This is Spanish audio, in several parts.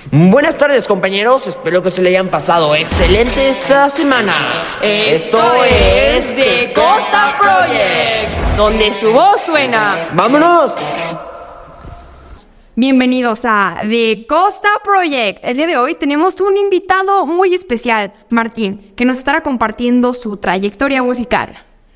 Buenas tardes, compañeros, espero que se le hayan pasado excelente esta semana. Esto es The Costa Project, donde su voz suena. ¡Vámonos! Bienvenidos a The Costa Project. El día de hoy tenemos un invitado muy especial, Martín, que nos estará compartiendo su trayectoria musical.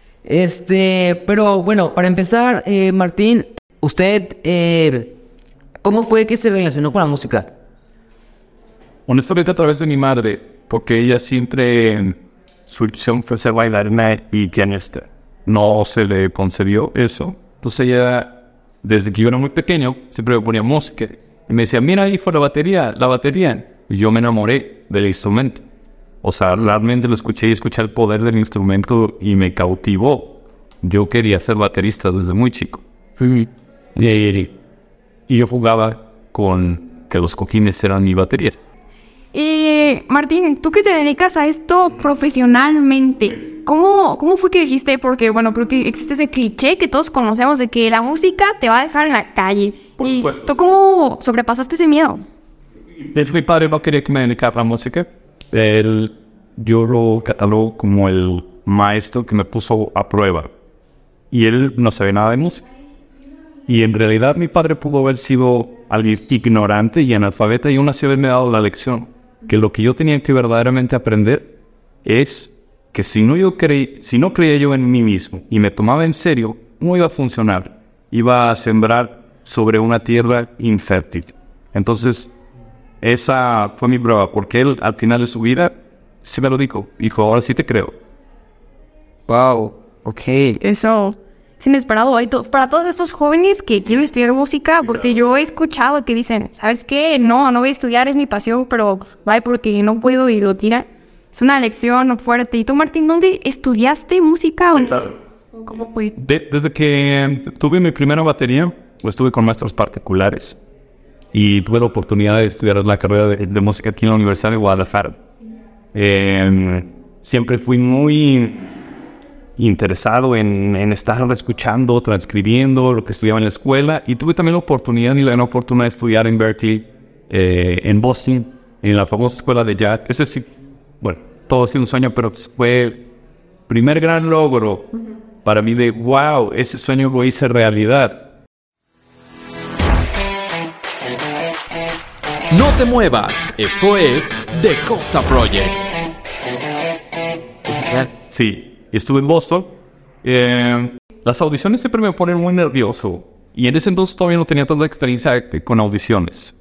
Pero bueno, para empezar, Martín, usted, ¿cómo fue que se relacionó con la música? Honestamente a través de mi madre, porque ella siempre, su opción fue ser bailarina y pianista. No se le concedió eso. Entonces ella, desde que yo era muy pequeño, siempre me ponía música. Y me decía, mira ahí fue la batería. Y yo me enamoré del instrumento. O sea, realmente lo escuché y escuché el poder del instrumento y me cautivó. Yo quería ser baterista desde muy chico. Y yo jugaba con que los cojines eran mi batería. Y Martín, tú que te dedicas a esto profesionalmente, ¿cómo fue que dijiste? Porque bueno, creo que existe ese cliché que todos conocemos de que la música te va a dejar en la calle. Por ¿Y supuesto. tú cómo sobrepasaste ese miedo? Mi padre no quería que me dedicara a la música. Yo lo catalogo como el maestro que me puso a prueba. Y él no sabía nada de música. Y en realidad mi padre pudo haber sido alguien ignorante y analfabeta y aún así haberme dado la lección. Que lo que yo tenía que verdaderamente aprender es que si no creía yo en mí mismo y me tomaba en serio, no iba a funcionar. Iba a sembrar sobre una tierra infértil. Entonces, esa fue mi prueba, porque él al final de su vida sí me lo dijo. Dijo, ahora sí te creo. Wow, ok. Eso es inesperado. Para todos estos jóvenes que quieren estudiar música, porque yo he escuchado que dicen, ¿sabes qué? No voy a estudiar, es mi pasión, pero vaya porque no puedo y lo tiran. Es una lección fuerte. ¿Y tú, Martín, dónde estudiaste música? Sí, claro. ¿Cómo fue? Desde que tuve mi primera batería, estuve con maestros particulares y tuve la oportunidad de estudiar la carrera de música aquí en la Universidad de Guadalajara. Siempre fui muy interesado en estar escuchando, transcribiendo lo que estudiaba en la escuela, y tuve también la oportunidad y la gran fortuna de estudiar en Berkeley, en Boston, en la famosa escuela de jazz. Ese sí, bueno, todo ha sido un sueño, pero fue el primer gran logro para mí de wow, ese sueño lo hice realidad. No te muevas, esto es The Costa Project. Sí. Estuve en Boston. Las audiciones siempre me ponen muy nervioso. Y en ese entonces todavía no tenía tanta experiencia con audiciones.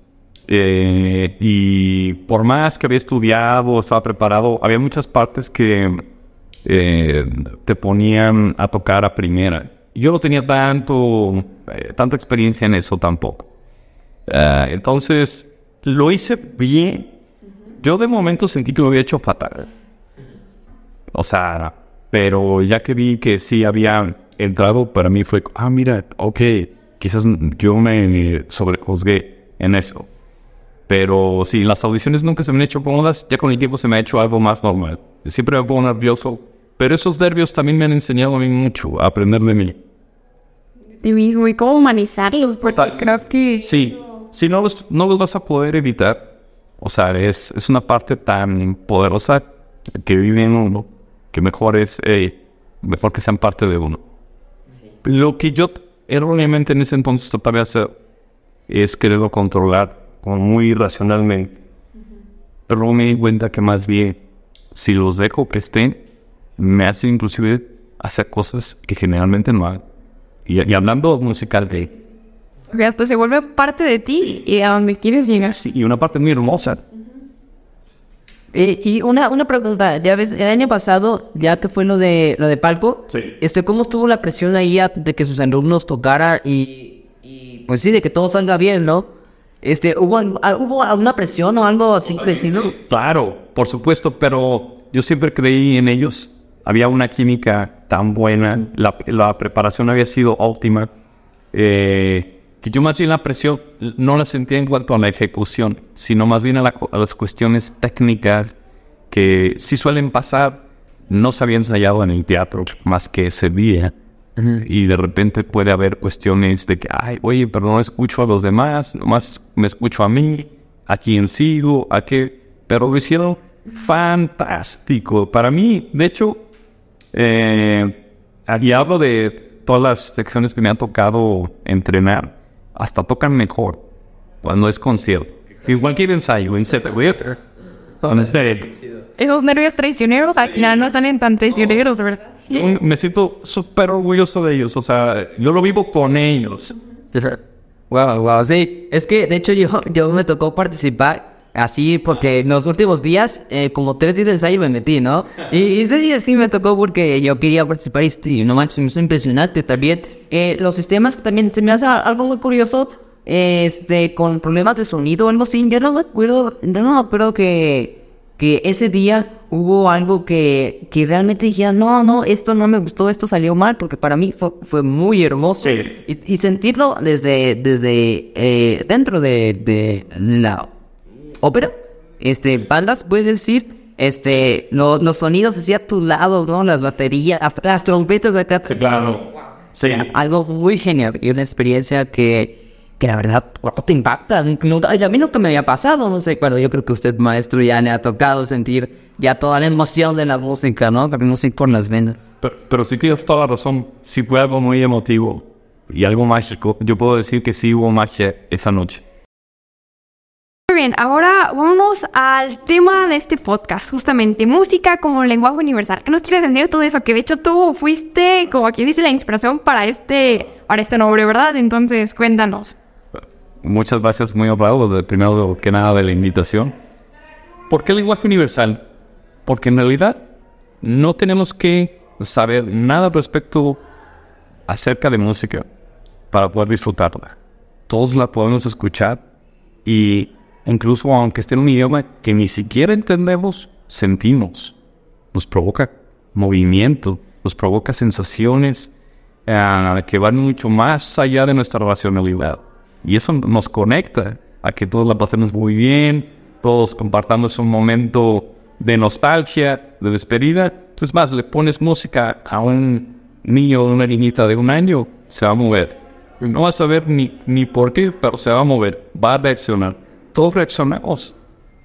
Y por más que había estudiado, estaba preparado, había muchas partes que te ponían a tocar a primera. Yo no tenía tanta experiencia en eso tampoco. Entonces, lo hice bien. Yo de momento sentí que lo había hecho fatal. O sea, pero ya que vi que sí había entrado, para mí fue, mira, ok, quizás yo me sobrejuzgué en eso. Pero sí, las audiciones nunca se me han hecho cómodas, ya con el tiempo se me ha hecho algo más normal. Siempre me pongo nervioso, pero esos nervios también me han enseñado a mí mucho, a aprender de mí. De mismo, y cómo humanizarlos, porque creo que... Sí, no los vas a poder evitar. O sea, es una parte tan poderosa que vive en uno, que mejor que sean parte de uno. Sí. Lo que yo erróneamente en ese entonces trataba de hacer es quererlo controlar como muy racionalmente. Pero luego me di cuenta que más bien, si los dejo que estén, me hace inclusive hacer cosas que generalmente no hago. Y hablando musical de... Porque hasta se vuelve parte de ti y a donde quieres llegar. Sí, y una parte muy hermosa. Y una pregunta, ya ves, el año pasado, ya que fue lo de Palco, sí. ¿Cómo estuvo la presión ahí de que sus alumnos tocaran y pues sí, de que todo salga bien, ¿no? ¿Hubo alguna presión o algo así parecido? Claro, por supuesto, pero yo siempre creí en ellos. Había una química tan buena, la preparación había sido óptima, que yo más bien la presión no la sentía en cuanto a la ejecución, sino más bien a las cuestiones técnicas que sí suelen pasar. No se había ensayado en el teatro más que ese día. Y de repente puede haber cuestiones de que, oye, pero no escucho a los demás, nomás me escucho a mí. a quién sigo, a qué... Pero lo hicieron fantástico. Para mí, de hecho, aquí hablo de todas las secciones que me han tocado entrenar. Hasta tocan mejor cuando es concierto. En cualquier ensayo, en set, Esos nervios traicioneros al final no salen tan traicioneros, ¿verdad? me siento súper orgulloso de ellos. O sea, yo lo vivo con ellos. Wow, sí. Es que, de hecho, yo me tocó participar así porque en los últimos días, como 3 días de ensayo me metí, ¿no? Y ese día sí me tocó porque yo quería participar y no manches, me hizo impresionante también. Los sistemas también se me hace algo muy curioso, con problemas de sonido o algo así. Yo no me acuerdo que ese día hubo algo que realmente dije, no, esto no me gustó, esto salió mal, porque para mí fue muy hermoso. Sí. Y sentirlo desde dentro de la ópera, bandas, puedes decir, los sonidos así a tus lados, ¿no? Las baterías, hasta las trompetas de acá. Claro. Sí. Algo muy genial y una experiencia que la verdad te impacta. A mí nunca me había pasado, no sé, yo creo que usted, maestro, ya le ha tocado sentir ya toda la emoción de la música, ¿no? La música por las venas. Pero sí tienes toda la razón. Sí fue algo muy emotivo y algo mágico. Yo puedo decir que sí hubo magia esa noche. Muy bien, ahora vámonos al tema de este podcast, justamente música como lenguaje universal. ¿Qué nos quieres decir todo eso? Que de hecho tú fuiste, como aquí dice, la inspiración para este nombre, ¿verdad? Entonces, cuéntanos. Muchas gracias, muy honrado, primero que nada, de la invitación. ¿Por qué lenguaje universal? Porque en realidad no tenemos que saber nada respecto acerca de música para poder disfrutarla. Todos la podemos escuchar y incluso aunque esté en un idioma que ni siquiera entendemos, sentimos. Nos provoca movimiento, nos provoca sensaciones que van mucho más allá de nuestra racionalidad. Y eso nos conecta a que todos la pasemos muy bien, todos compartamos un momento de nostalgia, de despedida. Es más, le pones música a un niño o una niñita de 1 año, se va a mover. No vas a saber ni por qué, pero se va a mover, va a reaccionar. Todos reaccionamos.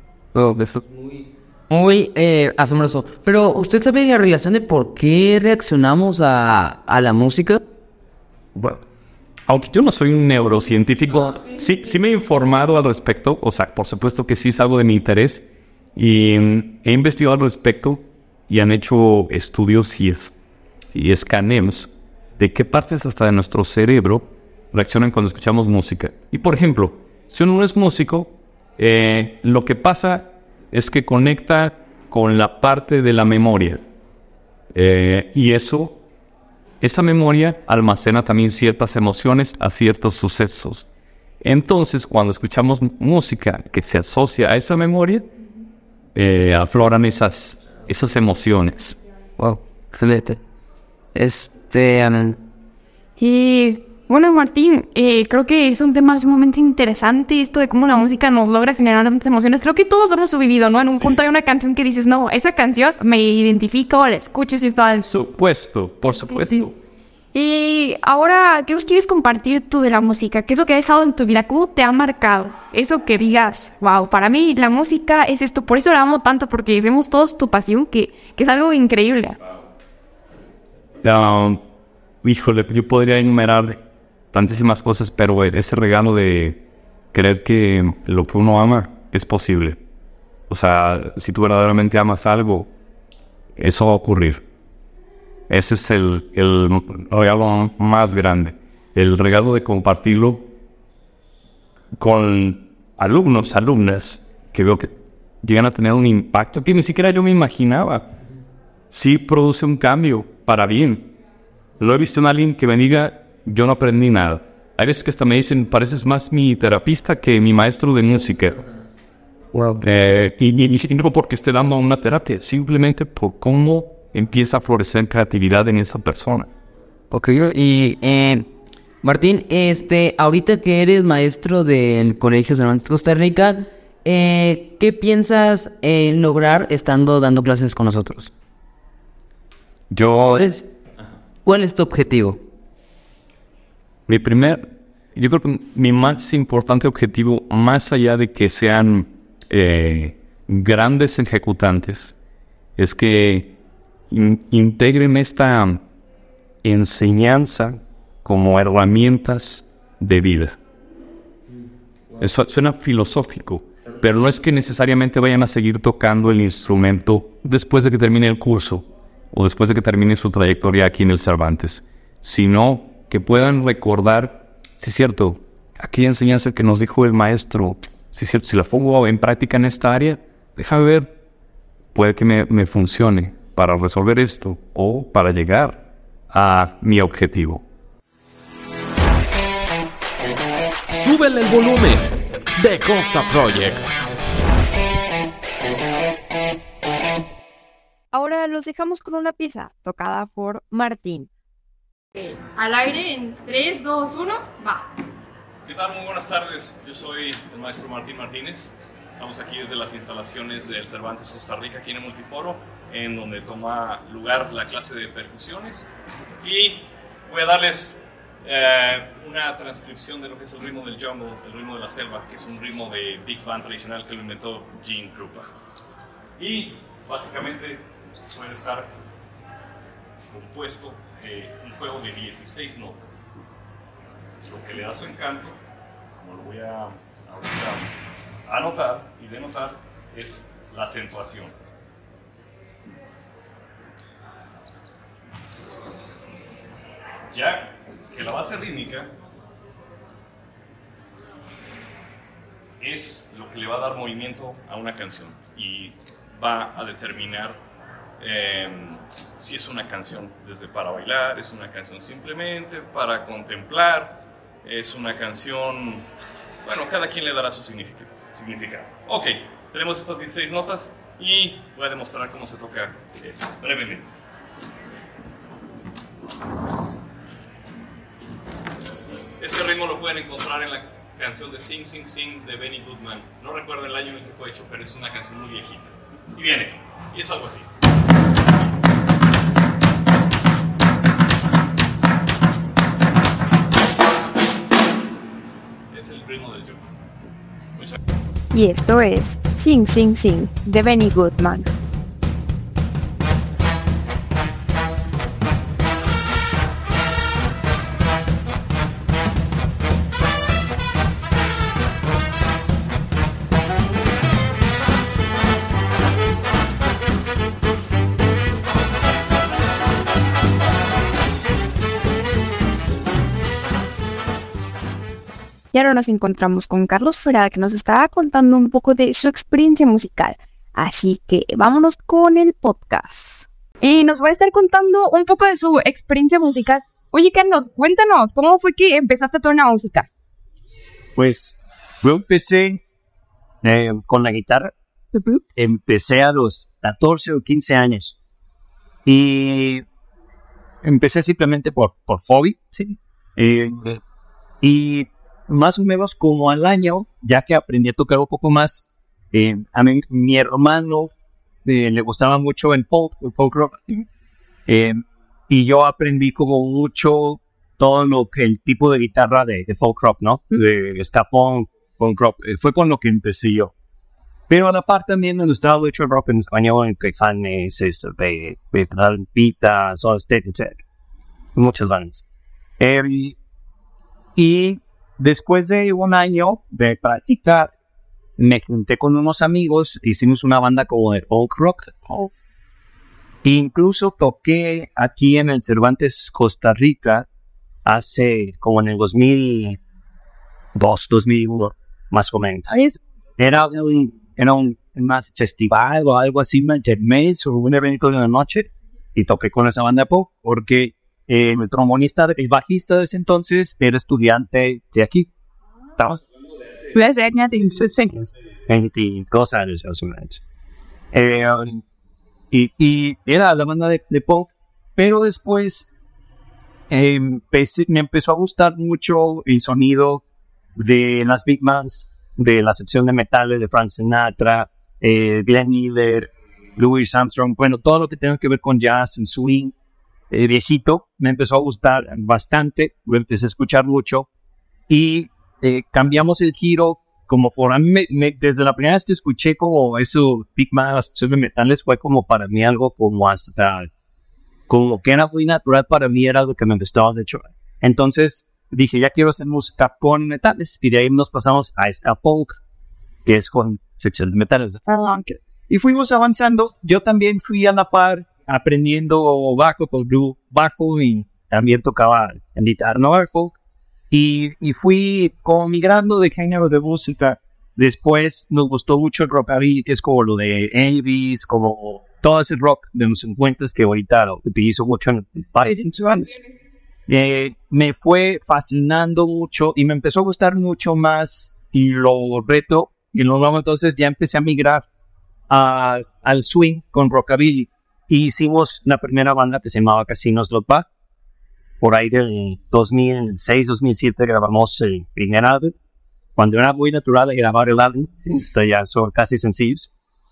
Muy asombroso. Pero, ¿usted sabe la relación de por qué reaccionamos a la música? Bueno, aunque yo no soy un neurocientífico, sí me he informado al respecto. O sea, por supuesto que sí es algo de mi interés. Y he investigado al respecto y han hecho estudios y escaneos de qué partes hasta de nuestro cerebro reaccionan cuando escuchamos música. Y, por ejemplo, si uno no es músico, lo que pasa es que conecta con la parte de la memoria. Y esa memoria almacena también ciertas emociones a ciertos sucesos. Entonces, cuando escuchamos música que se asocia a esa memoria, afloran esas emociones. Wow, excelente. Y bueno, Martín, creo que es un tema sumamente interesante esto de cómo la música nos logra generar tantas emociones. Creo que todos lo hemos vivido, ¿no? En un punto hay una canción que dices, no, esa canción me identifico, la escuchas y todo. Por supuesto. Sí. Y ahora, ¿qué nos quieres compartir tú de la música? ¿Qué es lo que ha dejado en tu vida? ¿Cómo te ha marcado? Eso que digas, wow, para mí la música es esto. Por eso la amo tanto, porque vemos todos tu pasión, que es algo increíble. Híjole, yo podría enumerar tantísimas cosas, pero ese regalo de creer que lo que uno ama es posible. O sea, si tú verdaderamente amas algo, eso va a ocurrir. Ese es el regalo más grande. El regalo de compartirlo con alumnas, que veo que llegan a tener un impacto que ni siquiera yo me imaginaba. Sí produce un cambio para bien. Lo he visto en alguien que me diga, yo no aprendí nada. Hay veces que hasta me dicen, pareces más mi terapista que mi maestro de música. Wow. Y no porque esté dando una terapia, simplemente por cómo empieza a florecer creatividad en esa persona. Ok, y Martín, ahorita que eres maestro del Colegio Cervantes Costa Rica, ¿qué piensas lograr estando dando clases con nosotros? ¿Cuál es tu objetivo? Mi primer yo creo que mi más importante objetivo, más allá de que sean grandes ejecutantes, es que integren esta enseñanza como herramientas de vida. Eso suena filosófico, pero no es que necesariamente vayan a seguir tocando el instrumento después de que termine el curso o después de que termine su trayectoria aquí en el Cervantes, sino que puedan recordar, sí es cierto, aquella enseñanza que nos dijo el maestro, sí es cierto, si la pongo en práctica en esta área, déjame ver, puede que me funcione para resolver esto o para llegar a mi objetivo. Súbele el volumen de Costa Project. Ahora los dejamos con una pieza tocada por Martín. Al aire en 3, 2, 1, va. ¿Qué tal? Muy buenas tardes. Yo soy el maestro Martín Martínez. Estamos aquí desde las instalaciones del Cervantes Costa Rica, aquí en el Multiforo, en donde toma lugar la clase de percusiones. Y voy a darles una transcripción de lo que es el ritmo del jungle, el ritmo de la selva, que es un ritmo de big band tradicional que lo inventó Gene Krupa. Y básicamente puede estar compuesto de un juego de 16 notas. Lo que le da su encanto, como lo voy a anotar y denotar, es la acentuación. Ya que la base rítmica es lo que le va a dar movimiento a una canción y va a determinar si es una canción desde para bailar, es una canción simplemente para contemplar, es una canción, bueno, cada quien le dará su significado. Ok, tenemos estas 16 notas y voy a demostrar cómo se toca esto brevemente. Este ritmo lo pueden encontrar en la canción de Sing Sing Sing de Benny Goodman. No recuerdo el año en el que fue hecho, pero es una canción muy viejita. Y viene, y es algo así. Es el ritmo del yoga. Muchas gracias. Y esto es Sing Sing Sing de Benny Goodman. Y ahora nos encontramos con Carlos Ferrada, que nos estaba contando un poco de su experiencia musical. Así que vámonos con el podcast. Y nos va a estar contando un poco de su experiencia musical. Oye, Carlos, cuéntanos, ¿cómo fue que empezaste toda la música? Pues yo empecé con la guitarra. Empecé a los 14 o 15 años. Y empecé simplemente por hobby. Sí. Y más o menos como al año, ya que aprendí a tocar un poco más, a mí, mi hermano le gustaba mucho el folk rock, y yo aprendí como mucho todo lo que el tipo de guitarra de folk rock, ¿no? De ska punk rock, fue con lo que empecé yo. Pero a la par también me gustaba mucho el rock en español, en Caifanes, Pita, Soda Stereo, etc. Muchas bandas. Y después de un año de practicar, me junté con unos amigos, hicimos una banda como de folk rock. Incluso toqué aquí en el Cervantes Costa Rica hace como en el 2002, 2001, más o menos. Era un festival o algo así, mes o un evento de la noche, y toqué con esa banda de folk porque el trombonista, el bajista de ese entonces, era estudiante de aquí. Estamos hablando de hace 22 años, más o menos. Y era la banda de punk, pero después me empezó a gustar mucho el sonido de las big bands, de la sección de metales de Frank Sinatra, Glenn Miller, Louis Armstrong, bueno, todo lo que tenga que ver con jazz, and swing, viejito, me empezó a gustar bastante, lo empecé a escuchar mucho, y cambiamos el giro como por a mí desde la primera vez que escuché como eso Big Man, las canciones de metales fue como para mí algo como hasta como que era muy natural para mí, era algo que me gustaba de hecho. Entonces dije, ya quiero hacer música con metales, y de ahí nos pasamos a ska punk, que es con sección de metales. Y fuimos avanzando. Yo también fui a la par aprendiendo bajo con Blue bajo, y también tocaba en guitarra no bajo, y fui como migrando de género de música. Después nos gustó mucho el rockabilly, que es como lo de Elvis, como todo ese rock de los 50 que ahorita lo utilizo mucho en el país. Me fue fascinando mucho y me empezó a gustar mucho más lo retro, y luego entonces ya empecé a migrar al swing con rockabilly, y hicimos la primera banda que se llamaba Casinos Lock Bar. Por ahí del 2006-2007 grabamos el primer álbum, cuando era muy natural de grabar el álbum, entonces ya son casi sencillos.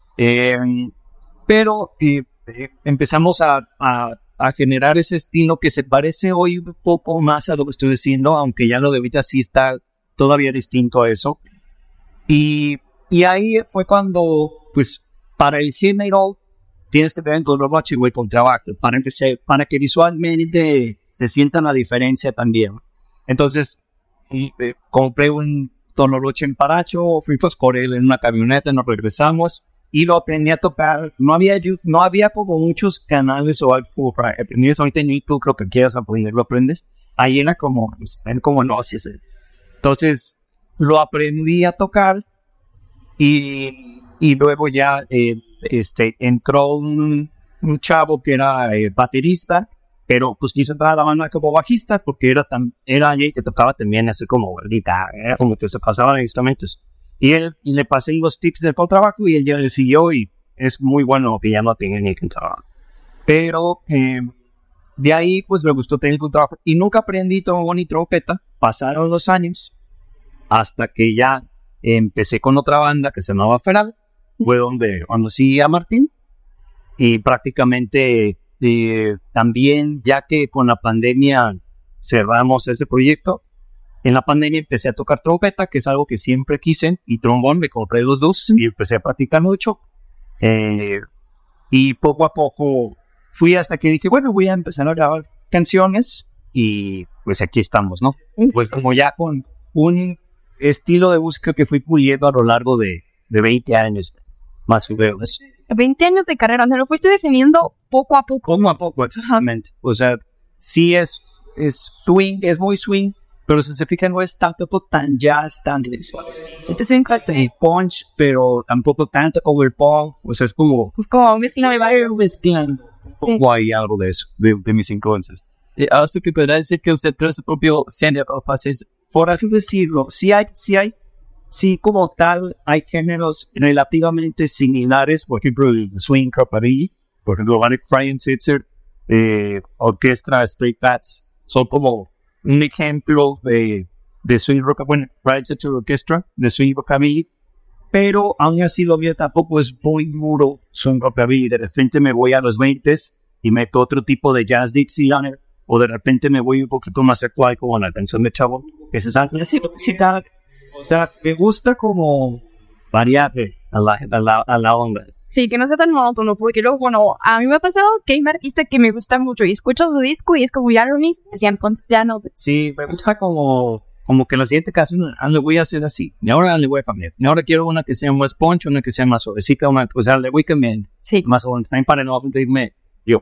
Pero empezamos a generar ese estilo que se parece hoy un poco más a lo que estoy diciendo, aunque ya lo de ahorita sí está todavía distinto a eso. Y ahí fue cuando, pues, para el género tienes que tener todo lo chico con trabajo, para que visualmente se sientan la diferencia también. Entonces, compré un Tonoroche en Paracho, fuimos por él en una camioneta, nos regresamos y lo aprendí a tocar. No había como muchos canales o algo para aprender eso. Ahorita en YouTube, creo que quieras aprender, lo aprendes. Ahí era como no, así es. Entonces, lo aprendí a tocar y luego ya entró un chavo que era baterista, pero pues quiso entrar a la banda como bajista porque era alguien que tocaba también así como guitarra, era como que se pasaban instrumentos. Y le pasé los tips del contrabajo y él ya le siguió, y es muy bueno que ya no tiene ni que entrar. Pero de ahí pues me gustó tener el contrabajo y nunca aprendí trombón ni trompeta. Pasaron los años hasta que ya empecé con otra banda que se llamaba Feral. Fue donde conocí a Martín, y prácticamente también, ya que con la pandemia cerramos ese proyecto, en la pandemia empecé a tocar trompeta, que es algo que siempre quise, y trombón, me compré los dos y empecé a practicar mucho, y poco a poco fui hasta que dije, bueno, voy a empezar a grabar canciones, y pues aquí estamos, ¿no? Pues como ya con un estilo de música que fui puliendo a lo largo de 20 años. Más o menos. 20 años de carrera, o sea, lo fuiste definiendo poco a poco. Poco a poco, exactamente. O sea, sí es swing, es muy swing, pero si se fijan no es tampoco tan jazz, tan entonces punch, pero tampoco tanto overpop. O sea, es como... Pues como mezclando. Un poco hay algo de eso, de mis influencias. Ahora sí que podrá decir que usted creó su propio género, por así decirlo, sí, como tal, hay géneros relativamente similares, por ejemplo, el swing rockabilly, por ejemplo, Brian Setzer, orquestra Stray Cats, son como un ejemplo de swing rockabilly, bueno, Brian Setzer orquestra, de swing rockabilly, pero aún así lo mío tampoco es muy muro swing rockabilly. De repente me voy a los 20s y meto otro tipo de jazz Dixieland, o de repente me voy un poquito más actual como la canción de Chavo, que es esa. O sea, me gusta como variar a la onda. Sí, que no sea tan monótono, porque luego, bueno, a mí me ha pasado que hay un artista que me gusta mucho y escucho su disco y es como ya lo mismo, ya no. Sí, me gusta como que la siguiente canción le voy a hacer así, y ahora le voy a cambiar. Y ahora quiero una que sea más punch, una que sea más suavecita, o sea, le voy a cambiar. Sí. Más o menos, también para no apuntarme yo.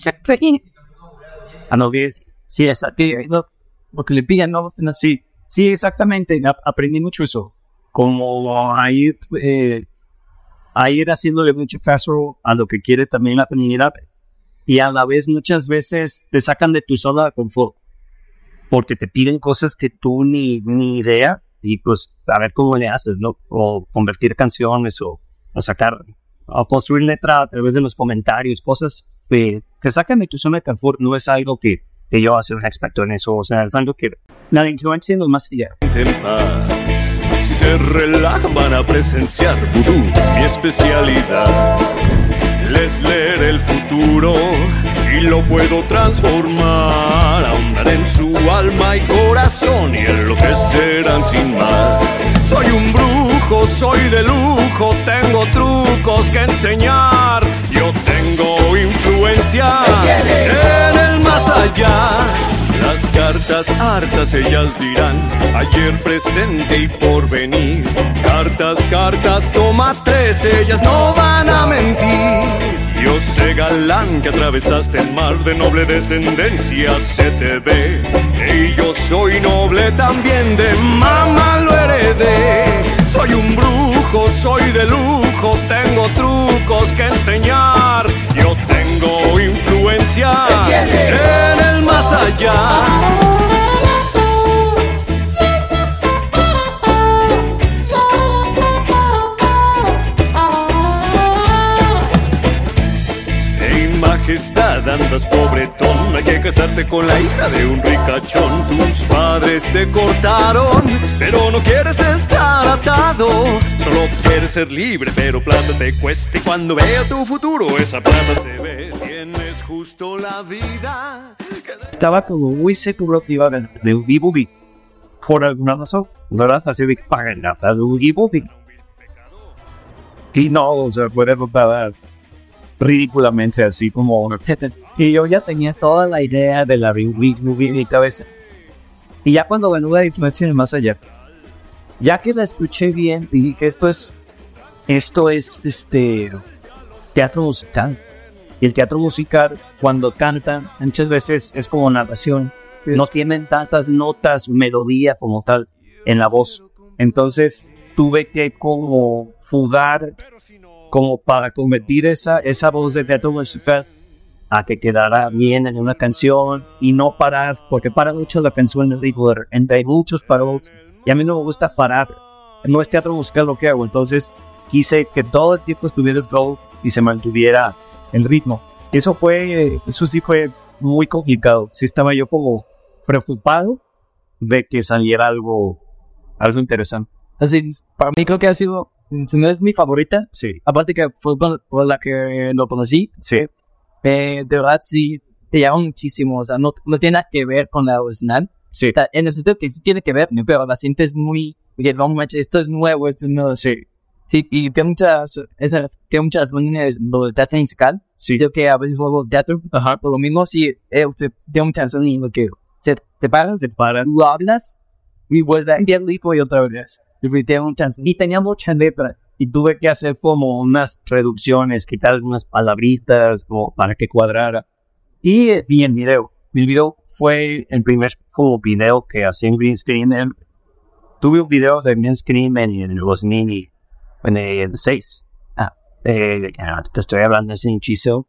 A los 10, sí, exacto. Lo que le pidan, no, sí. Sí, exactamente, aprendí mucho eso, como a ir haciéndole mucho caso a lo que quiere también la comunidad, y a la vez muchas veces te sacan de tu zona de confort, porque te piden cosas que tú ni idea, y pues a ver cómo le haces, ¿no? O convertir canciones, o sacar, o construir letra a través de los comentarios, cosas que te sacan de tu zona de confort. No es algo que yo voy a ser un experto en eso, o sea, es algo que la influencia no es más allá. Si se relajan van a presenciar vudú, mi especialidad. Les puedes leer el futuro y lo puedo transformar, ahondar en su alma y corazón y enloquecerán sin más. Soy un brujo, soy de lujo, tengo trucos que enseñar. Yo tengo influencia en el más allá. Las cartas hartas ellas dirán, ayer, presente y porvenir. Cartas, cartas, toma 3, ellas no van a mentir. Yo sé, galán, que atravesaste el mar, de noble descendencia se te ve. Y yo soy noble también, de mamá lo heredé. Soy un brujo, soy de lujo, tengo trucos que enseñar. Yo tengo influencia en el más allá. Majestad, andas pobretón, hay que casarte con la hija de un ricachón. Tus padres te cortaron, pero no quieres estar atado. Solo quieres ser libre, pero plata te cuesta. Y cuando veo tu futuro, esa plata se ve. Tienes justo la vida. Estaba como muy seguro que iba a ganar de Oogie Boogie. Por alguna razón, ¿verdad? Así que para ganar de Oogie Boogie. Y no, o sea, puede pagar ridículamente así como... Y yo ya tenía toda la idea de la Oogie Boogie en mi cabeza. Y ya cuando ganó la influencia en el más allá, ya que la escuché bien, dije que esto es teatro musical. Y el teatro musical, cuando cantan, muchas veces es como narración. No tienen tantas notas, melodía como tal en la voz. Entonces tuve que como fugar, como para convertir esa voz de teatro musical a que quedara bien en una canción y no parar, porque para mucho la canción es regular, entre muchos paroles, y a mí no me gusta parar, no es teatro musical lo que hago, entonces quise que todo el tiempo estuviera el flow y se mantuviera el ritmo. Eso sí fue muy complicado, sí estaba yo como preocupado de que saliera algo interesante. Así, para mí creo que ha sido, si no es mi favorita, sí. Aparte que fue por la que lo conocí, sí. De verdad sí te llama muchísimo, o sea, no tiene nada que ver con la original, sí. O sea, en el sentido que sí tiene que ver, pero la sientes muy, no manches, esto es nuevo, sí. Sí, y tiene muchas líneas de teatro musical, sí. Creo que a veces luego teatro, por lo mismo, sí, tiene muchas líneas que te paras, lo hablas y vuelve a ir y otra vez. Y tenía mucha letra y tuve que hacer como unas reducciones, quitar algunas palabritas como para que cuadrara. Y el video fue el primer video que hacía en green screen. Tuve un video de green screen en el 2006. Te estoy hablando así muchísimo.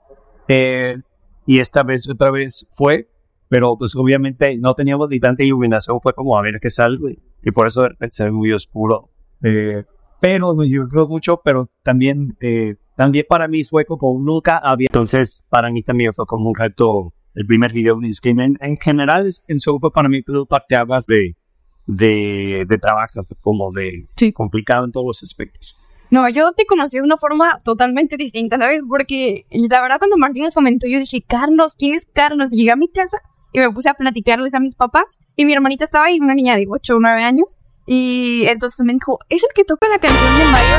Y esta vez otra vez fue, pero pues obviamente no teníamos ni tanta iluminación, fue como a ver qué sale. Y por eso de repente se ve muy oscuro. Pero me divertió mucho, pero también para mí fue como nunca había. Entonces, para mí también fue como un reto el primer video de Skyman. En general, en show fue para mí todo parteaguas de trabajo, como de complicado en todos los aspectos. No, yo te conocí de una forma totalmente distinta, ¿sabes? Porque la verdad cuando Martínez comentó, yo dije, Carlos, ¿quién es Carlos? Y llegué a mi casa y me puse a platicarles a mis papás y mi hermanita estaba ahí, una niña de 8 o 9 años, y entonces me dijo, ¿es el que toca la canción de Mario?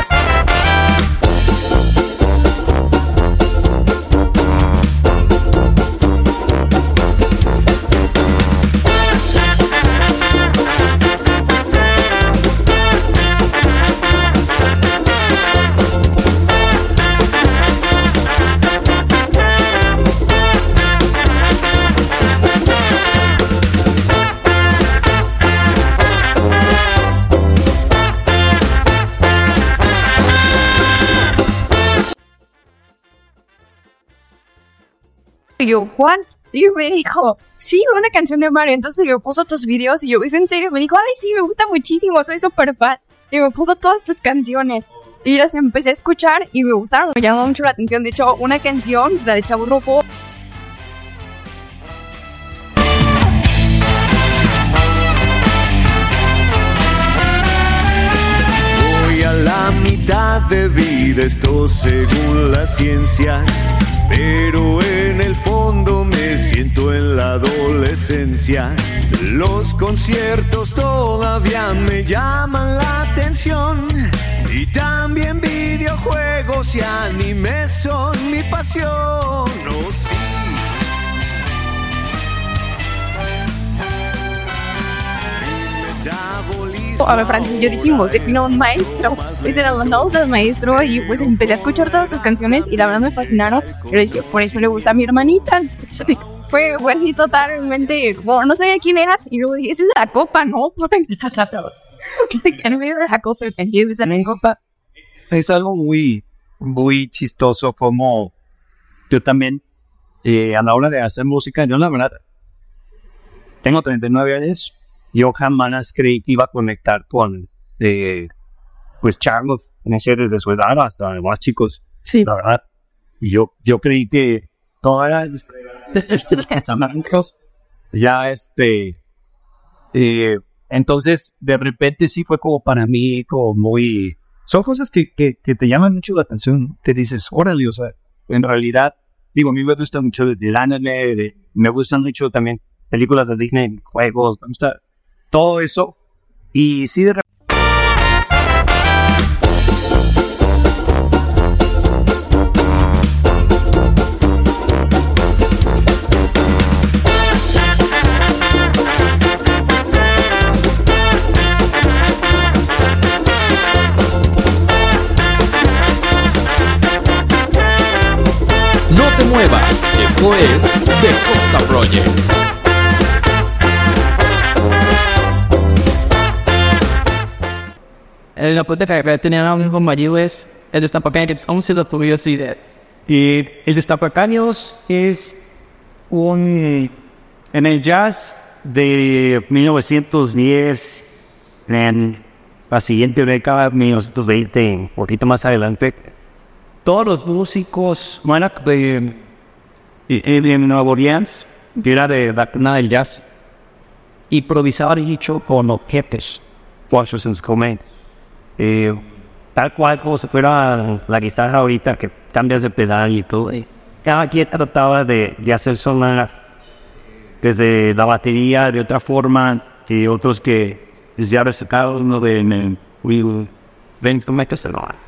Y yo, Juan, y me dijo, sí, una canción de Mario. Entonces yo puso tus videos y yo, ¿es en serio? Me dijo, ay, sí, me gusta muchísimo, soy súper fan. Y me puso todas tus canciones. Y las empecé a escuchar y me gustaron, me llamó mucho la atención. De hecho, una canción, la de Chaburruco. Voy a la mitad de vida vida es todo según la ciencia, pero en el fondo me siento en la adolescencia. Los conciertos todavía me llaman la atención, y también videojuegos y animes son mi pasión. Oh, sí. A ver, Francis, yo dijimos, defino un maestro. Ese era los nodos del maestro y pues empecé a escuchar todas tus canciones y la verdad me fascinaron. Pero dije, por eso le gusta a mi hermanita. Fue así totalmente, bueno, no sabía quién eras y luego dije, eso es de la copa, ¿no? ¿Quién me dio la copa? Pensé, es en copa. Es algo muy, muy chistoso como yo también, a la hora de hacer música, yo la verdad, tengo 39 años. Yo jamás creí que iba a conectar con, pues, chavos, no sé, desde su edad hasta más chicos. Sí. La verdad. Y yo creí que todas las ya, entonces, de repente sí fue como para mí, como muy... Son cosas que te llaman mucho la atención. Te dices, órale, o sea, en realidad, digo, a mí me gusta mucho el anime, me gustan mucho también películas de Disney, juegos, me gusta todo eso. Y sí, de repente... No te muevas, esto es The Costa Project. La puerta que tenía un compañero es el destapacaños, aún se lo curiosidad. Y el destapacaños es un... En el jazz de 1910, en la siguiente década, 1920, un poquito más adelante, todos los músicos, bueno, en Nueva Orleans, que era de la cuna del jazz, improvisaban hecho con objetos, por sus instrumentos. Tal cual como si fuera la guitarra ahorita, que cambias de pedal y todo. Cada quien trataba de hacer sonar desde la batería de otra forma que otros que ya cada uno de instrumentos se lo han.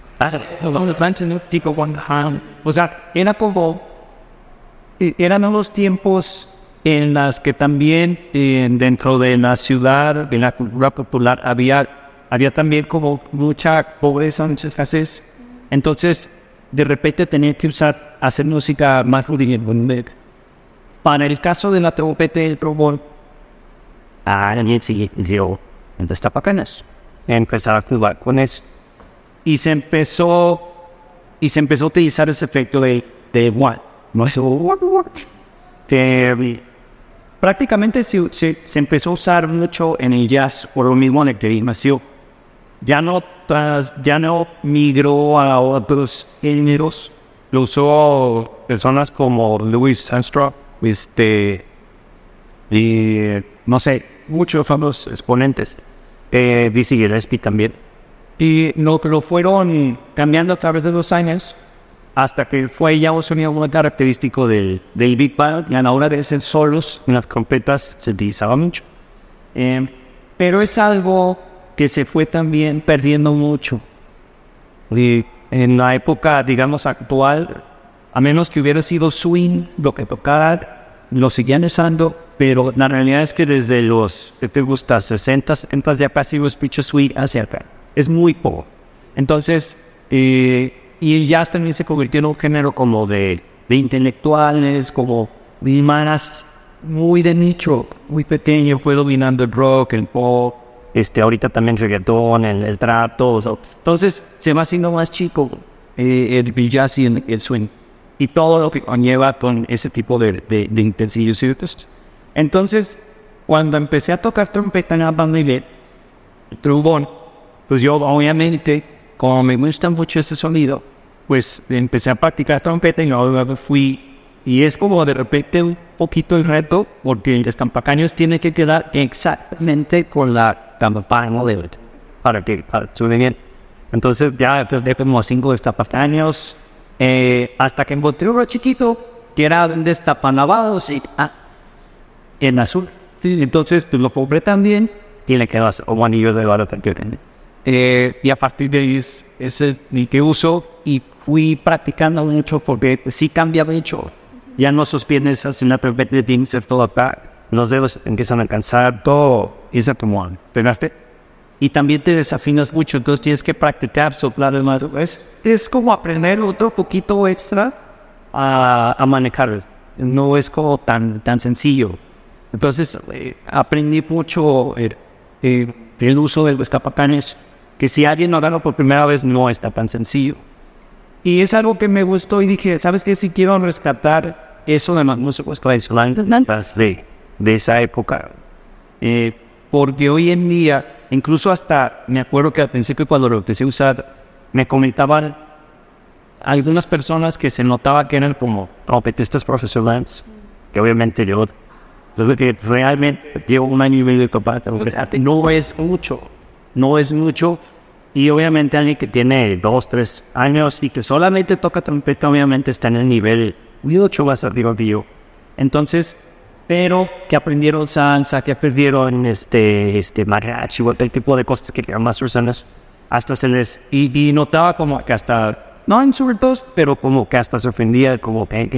O sea, era como, eran unos tiempos en las que también dentro de la ciudad, en la cultura popular, había también como mucha pobreza muchas veces. Entonces, de repente tenía que hacer música más rudimentar. Para el caso de la trompeta y el trombón, alguien siguió en destapacanas. Empezar a jugar con eso. Y se empezó a utilizar ese efecto de what, no es prácticamente se empezó a usar mucho en el jazz por lo mismo en el que nació. Ya no migró a otros géneros. Lo usó personas como Louis Armstrong, y no sé, muchos famosos exponentes, Dizzy Gillespie también. Y lo fueron cambiando a través de los años hasta que fue ya un sonido muy característico del Big Band, y a la hora de hacer solos en las trompetas se utilizaba mucho. Pero es algo que se fue también perdiendo mucho. Y en la época, digamos, actual, a menos que hubiera sido swing lo que tocara, lo seguían usando, pero la realidad es que desde los, ¿qué te gusta? 60, 70 ya casi lo escucho swing hacia acá. Es muy poco. Entonces, y el jazz también se convirtió en un género como de intelectuales, como más muy de nicho, muy pequeño. Fue dominando el rock, el pop, ahorita también el reggaetón, el trap, todo eso. Entonces, se va haciendo más chico el jazz y el swing. Y todo lo que conlleva con ese tipo de intensidades. Entonces, cuando empecé a tocar trompeta en la banda y trombón, pues yo obviamente, como me gusta mucho ese sonido, pues empecé a practicar trompeta y luego fui. Y es como de repente un poquito el reto, porque el destapacaños tiene que quedar exactamente con la campana para que suene bien. Entonces ya tardé como 5 destapacaños, hasta que encontré uno chiquito que era destapanavados y en azul. Sí, entonces pues lo compré también y le quedó un anillo de oro también. Y a partir de ahí es el que uso y fui practicando mucho porque sí cambia mucho. Ya no sostienes así la perfecta, tienes todo acá. Los dedos empiezan a cansar, todo empieza como pegaste. Y también te desafinas mucho, entonces tienes que practicar, soplar el más. Es como aprender otro poquito extra a manejar. No es como tan sencillo. Entonces aprendí mucho el uso del destapacaños, que si alguien lo agarra por primera vez no está tan sencillo. Y es algo que me gustó y dije, ¿sabes qué? Si quiero rescatar eso de las músicas tradicionales de esa época. Porque hoy en día, incluso hasta me acuerdo que al principio cuando lo empecé a usar, me comentaban algunas personas que se notaba que eran como trompetistas profesionales, que obviamente yo, desde que realmente llevo un año y medio de trompeta, no es mucho, y obviamente alguien que tiene 2, 3 años y que solamente toca trompeta, obviamente está en el nivel mucho más arriba que yo. Entonces, pero que aprendieron salsa, que aprendieron mariachi, el tipo de cosas que eran más personas, hasta se les, y notaba como que hasta, no insultos, pero como que hasta se ofendía, como que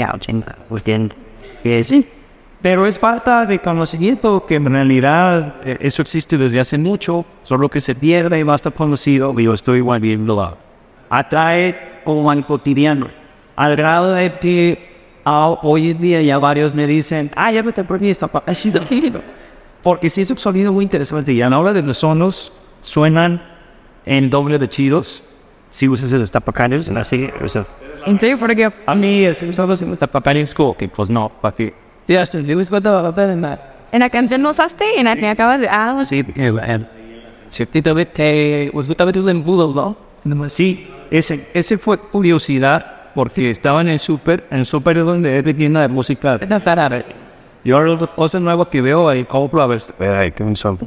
sí. Pero es falta de conocimiento, que en realidad eso existe desde hace mucho, solo que se pierde y va a estar conocido, y yo estoy igual viéndolo. Atrae como al cotidiano, al grado de que hoy en día ya varios me dicen, ya me te perdí esta parte, porque sí es un sonido muy interesante, y a la hora de los sonos suenan en doble de chidos, si usas el destapacaños, así, ¿En serio? ¿Por qué? a mí es usado el destapacaños como que pues no, para que sí, hasta el Lewis ¿En la canción no usaste? ¿En la que acabas de...? sí, ciertamente ¿no? Sí, ese fue curiosidad, porque estaba en el súper es donde es llena de música. Yo ahora cosa nueva que veo ahí, compro a ver, qué un son.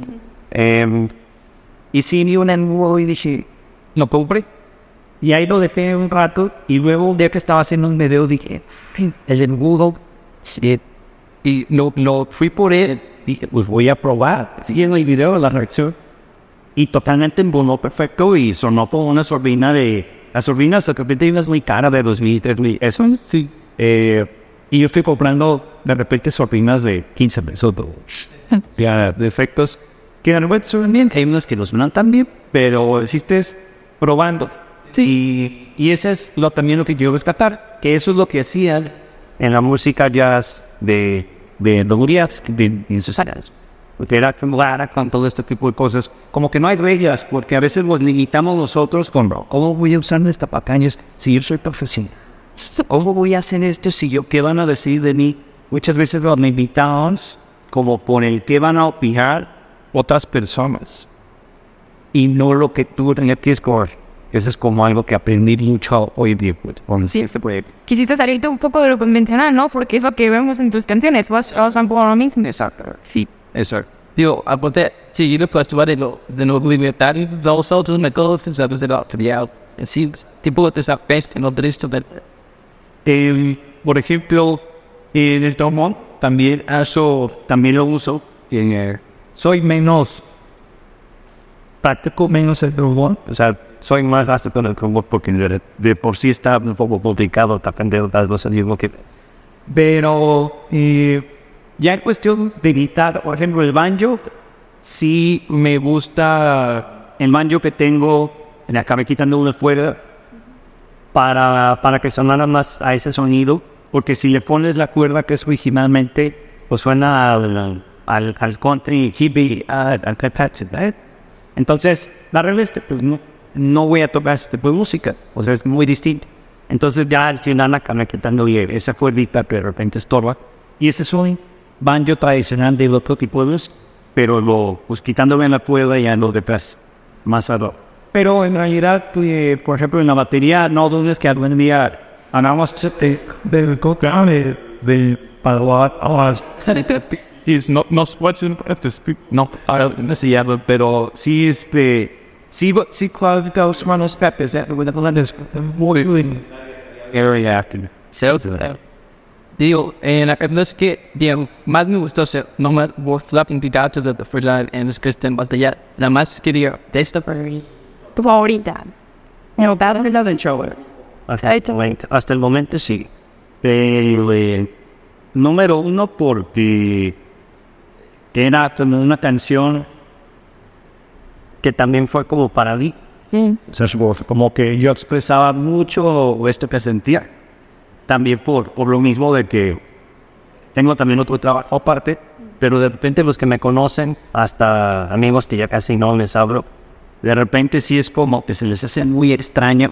Y sí, vi un nuevo y dije, lo compré. Y ahí lo dejé un rato, y luego un día que estaba haciendo un video dije, el en Google, y lo fui por él, dije, pues voy a probar. Sí, en el video, la reacción. Y totalmente embonó perfecto, y sonó como una sorbina de... Las sorbinas, de repente hay unas muy caras de 2,000, 3,000, eso sí. Y yo estoy comprando de repente sorbinas de 15 pesos, ya, de efectos que de repente suenan bien. Hay unas que no suenan tan bien, pero hiciste probando. Sí. Y ese es también lo que quiero rescatar, que eso es lo que hacían en la música jazz de los jazz de esos años. Porque era clara con todo este tipo de cosas. Como que no hay reglas, porque a veces nos limitamos nosotros con ¿cómo voy a usar destapacaños si yo soy profesional? ¿Cómo voy a hacer esto si yo qué van a decir de mí? Muchas veces nos limitamos como por el que van a opinar otras personas y no lo que tú tienes que escoger. Eso es como algo que aprendí mucho hoy en día con este proyecto. Quisiste salirte un poco de lo convencional, ¿no? Porque es lo que vemos en tus canciones. Vos usan por lo mismo. Exacto. Sí. Exacto. Digo, aparte, sí, yo puedo de no libertar los otros métodos, ¿sabes? De la autoridad. Así, tipo de esa pez que no triste. Por ejemplo, en el trombón, también lo uso. Soy menos práctico, menos el trombón. O sea, soy más vasto con el trombón porque de por sí está un poco complicado aprender las dos al mismo tiempo. Pero... ya en cuestión de guitarra, por ejemplo, el banjo, sí me gusta el banjo que tengo, le acabé quitando una cuerda para que sonara más a ese sonido, porque si le pones la cuerda que es originalmente, pues suena al country, hippie, al capache, ¿right? Entonces, la regla es que pues, no voy a tocar este tipo de música, o sea, es muy distinto. Entonces ya al final acabé quitando esa cuerdita que de repente estorba, y ese sonido banjo tradicional del otro tipo de música, pero pues quitándome la cuerda ya lo detrás más alto. Pero en realidad, por ejemplo, en la batería, no dudes que algún día hablamos de no se llama, pero sí sí, claro, los hermanos Pepes, muy area active. Digo, en la verdad es que, digamos, más me gustó ser, no me gustó la invitado de la fuerza en los que estén bastante. La más quería de esta para mí. Tu favorita. No, La del show. Hasta el momento sí. Número uno porque era como una canción que también fue como para mí. O sea, como que yo expresaba mucho esto que sentía. También por lo mismo de que tengo también otro trabajo aparte, pero de repente los que me conocen, hasta amigos que ya casi no les hablo, de repente sí es como que se les hace muy extraño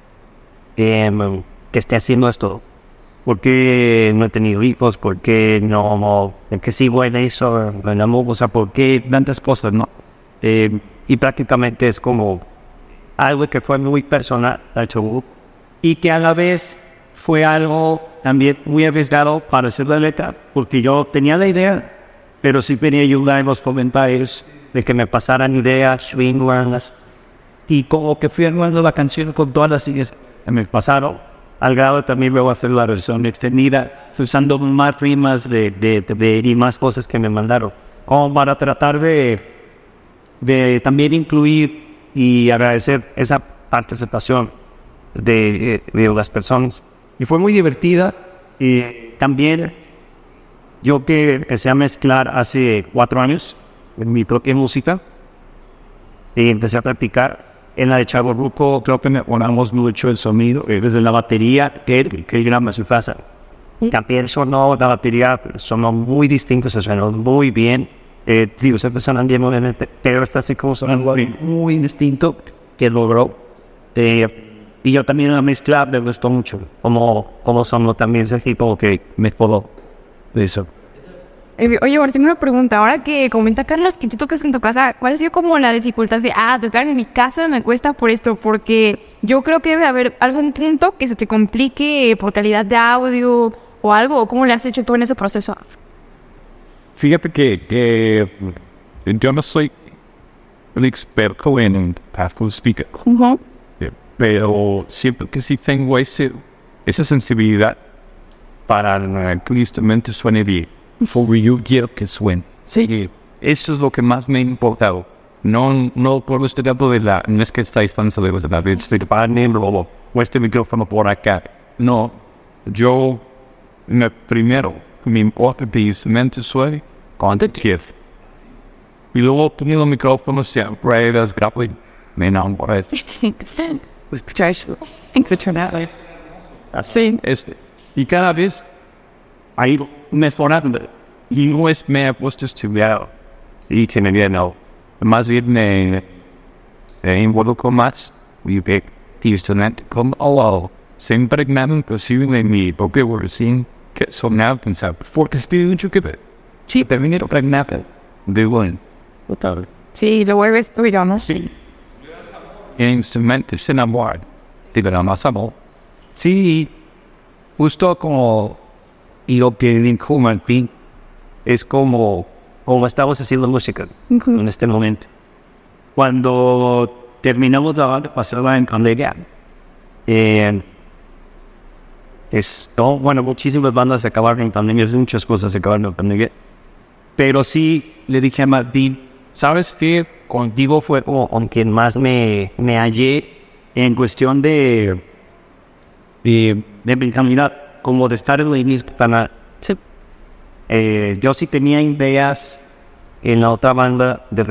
que esté haciendo esto. ¿Por qué no he tenido hijos? ¿Por qué no? ¿Qué sigo en eso? O sea, ¿por qué tantas cosas, no? Y prácticamente es como algo que fue muy personal al show y que a la vez fue algo también muy arriesgado para hacer la letra, porque yo tenía la idea, pero sí pedía ayuda en los comentarios de que me pasaran ideas, y como que fui armando la canción con todas las ideas que me pasaron, al grado también luego hacer la versión extendida, usando más rimas y más cosas que me mandaron, como para tratar de también incluir y agradecer esa participación de las personas. Y fue muy divertida. Y también yo que empecé a mezclar hace 4 años en mi propia música y empecé a practicar en la de Chavorruco. Creo que mejoramos mucho el sonido desde la batería que graba su casa. También la batería sonó muy distinto, se sonó muy bien. Se sonan bien obviamente, pero está así como sonando muy distinto que logró. Y yo también la mezcla me gustó mucho, como sonó también ese tipo que me puedo de eso. Oye, Martín, una pregunta. Ahora que comenta Carlos que tú tocas en tu casa, ¿cuál ha sido como la dificultad de, tocar en mi casa me cuesta por esto? Porque yo creo que debe haber algún punto que se te complique por calidad de audio o algo. ¿Cómo le has hecho tú en ese proceso? Fíjate que yo no soy un experto en Pathful Speaker, pero siempre que sí tengo esa sensibilidad para que el instrumento suene bien, porque yo quiero que suene. Sí. Eso es lo que más me ha importado. No por este lado no es que estáis tan lejos de la o este micrófono por acá. No, yo primero me importa que el instrumento suene cuando quieres. Y luego teniendo el micrófono siempre es grave. Me enamoré. Así es. Y cada vez hay mejorando. Y no es me he puesto a estudiar y que me viene, más bien me involucro más y ve el instrumento como siempre impregnado posible en mi propia versión que sonaba pensar porque estoy mucho que ver. Sí, terminé impregnado de bueno. Sí, lo vuelves tuyo, ¿no? Sí. El instrumento se enamora y le da más amor. Sí, justo como y lo que dijo Martín es como estamos haciendo música en este momento. Cuando terminamos la banda pasada en pandemia, muchísimas bandas se acabaron en pandemia, muchas cosas se acabaron en pandemia. Pero sí le dije a Martín, ¿sabes qué? Contigo fue como con quien más me hallé en cuestión de mentalidad, como de estar en la inicio. Sí. Yo sí tenía ideas en la otra banda, de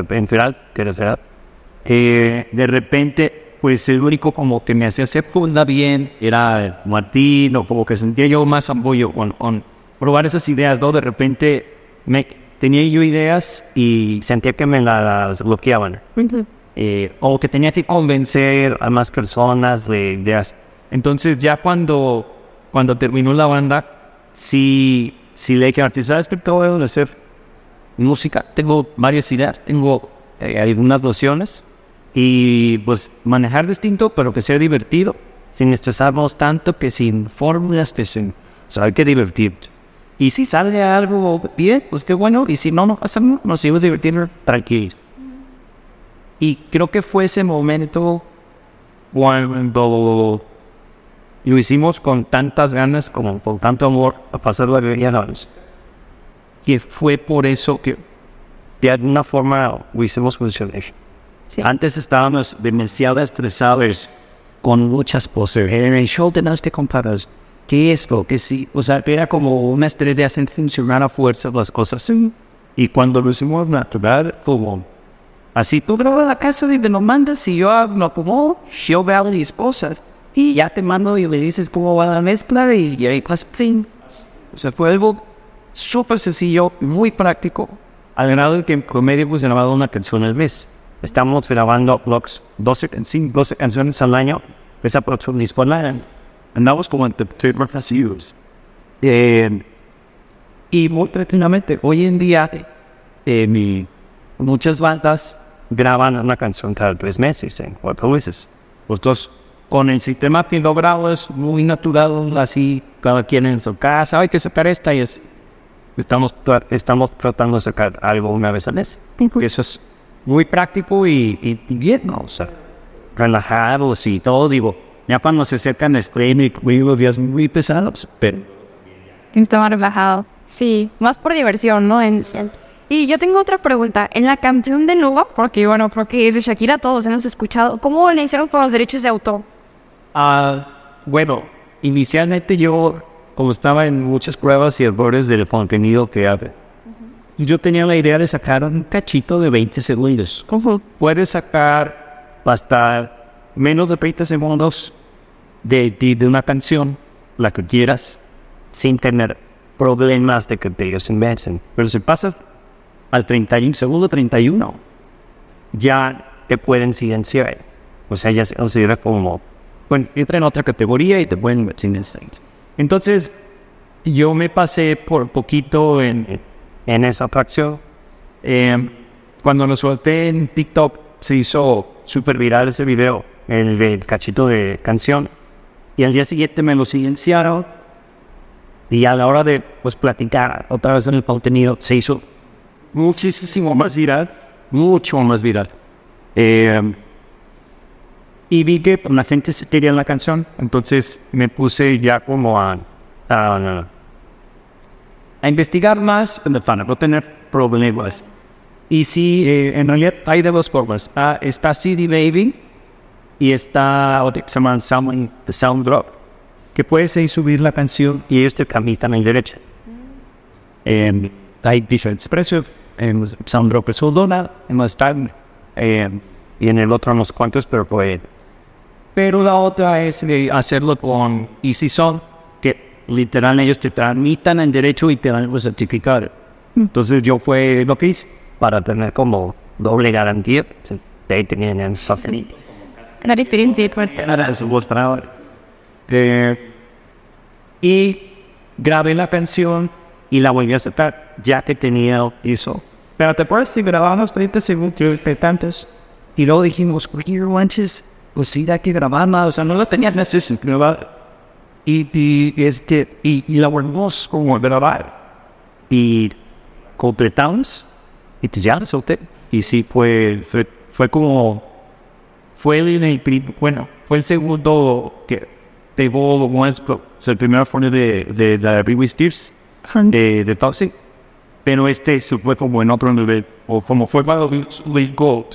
repente, pues el único como que me hacía hacer funda bien era Martín, o como que sentía yo más apoyo con probar esas ideas, ¿no? De repente tenía yo ideas y sentía que me las bloqueaban. O que tenía que convencer a más personas de ideas. Entonces ya cuando terminó la banda, sí le dije a Martín, ¿sabes qué puedo hacer? Música, tengo varias ideas, tengo algunas nociones y pues manejar distinto, pero que sea divertido, sin estresarnos tanto, que sin fórmulas, que sin, o sea, hay que divertirte. Y si sale algo bien, pues qué bueno, y si no pasa nada, nos seguimos divirtiendo tranquilos. Y creo que fue ese momento cuando lo hicimos con tantas ganas, como con tanto amor, a pasar la vida, que fue por eso que de alguna forma lo hicimos funcionar. Sí. Antes estábamos demasiado estresados con muchas cosas. En el show tenemos que comparar qué es lo que sí. O sea, era como una estrés de hacer funcionar a fuerza las cosas. Y cuando lo hicimos natural, como así, tú grabas la casa y me lo mandas y yo lo acomodo, yo veo a mi esposa y ya te mando y le dices cómo va la mezcla y ahí pasa. O sea, fue algo súper sencillo, muy práctico, al grado de que en promedio pues grabado una canción al mes. Estamos grabando 12 canciones al año, esa producción disponible. Andamos como en temas pasivos. Y muy tranquilamente, hoy en día, muchas bandas graban una canción cada 3 meses, 4 meses. Nosotros, con el sistema que logrado es muy natural, así, cada quien en su casa, hay que sacar esta y así. Estamos tratando de sacar algo una vez al mes. Eso es muy práctico y bien, ¿no? O sea, relajados y todo, digo, ya cuando se acercan a estreno y los días muy pesados, pero... Está más relajado. Sí, más por diversión, ¿no? Y yo tengo otra pregunta. En la canción de Nova, porque bueno, creo que es de Shakira, todos hemos escuchado, ¿cómo le hicieron con los derechos de autor? Bueno, inicialmente yo, como estaba en muchas pruebas y errores del contenido que hace, yo tenía la idea de sacar un cachito de 20 segundos. Puedes sacar hasta menos de 30 segundos de una canción, la que quieras, sin tener problemas de que ellos inventen. Pero si pasas al 31, segundo 31, ya te pueden silenciar. O sea, ya se considera como, bueno, entra en otra categoría y te pueden silenciar. Entonces, yo me pasé por poquito en esa fracción. Cuando lo solté en TikTok, se hizo súper viral ese video, el cachito de canción. Y al día siguiente me lo silenciaron. Y a la hora de pues platicar otra vez en el contenido, se hizo muchísimo más viral, mucho más viral. Y vi que la gente se quería la canción, entonces me puse ya como a investigar más para no tener problemas. Y sí, en realidad hay de dos formas. Está CD Baby y está otra que se llama Sound Drop, que puedes ahí subir la canción y ellos te caminan en derecha. Hay diferentes precios. En Sound Drop es $1, en Stan, y en el otro unos cuantos, pero puede. Pero la otra es hacerlo con Easy Song, que literal ellos te tramitan en derecho y te dan el certificado. Entonces yo fue lo que hice para tener como doble garantía. De ahí tenían el software. La diferencia, pues. Era su mostrador. Y grabé la canción y la volví a sacar, ya que tenía eso. Pero te acuerdas que grabamos 30 segundos y luego dijimos, oye, manches, pues sí, hay que grabarla. O sea, no la tenía necesidad de grabar. Y la volvimos como a grabar. Y completamos. Y pues ya la solté. Y sí, fue como... Fue el segundo que pegó más. O sea, el primero fue de la Britney Spears, de Toxic. Pero se fue como en otro nivel. O como fue para Late Gold.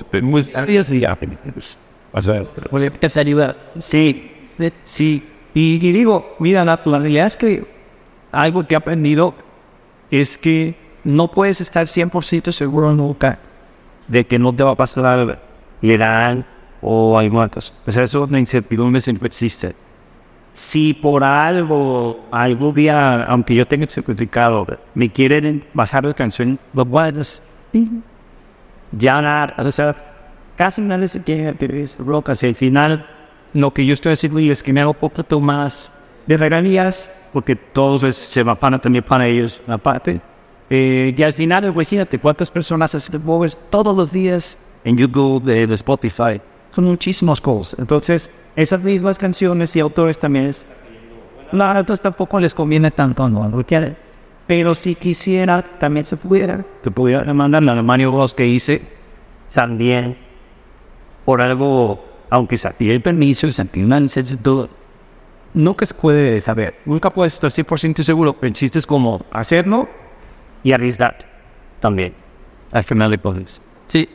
O sea, sí. Y digo, mira, la realidad es que algo que he aprendido es que no puedes estar 100% seguro nunca de que no te va a pasar legal o hay muertos. O sea, eso, la incertidumbre siempre existe. Si por algún día, aunque yo tenga el certificado, me quieren bajar la canción, lo puedes. Ya nada, o sea, casi nadie se quiere pedir rocas. Y al final, lo que yo estoy haciendo es que me hago un poquito más de regalías, porque todos se van también para ellos, aparte. Y al final, imagínate cuántas personas hacen covers todos los días en YouTube, de Spotify. Son muchísimos covers. Entonces, esas mismas canciones y autores también entonces tampoco les conviene tanto, no lo quieren. Pero si quisiera, también se pudiera. Te pudiera mandar la de Mario Bros que hice. También por algo, aunque se pide el permiso, se pide una licencia y todo, nunca se puede saber. Nunca puedes estar 100% seguro. El chiste es como hacerlo y arriesgar también. Al final de cosas. Sí,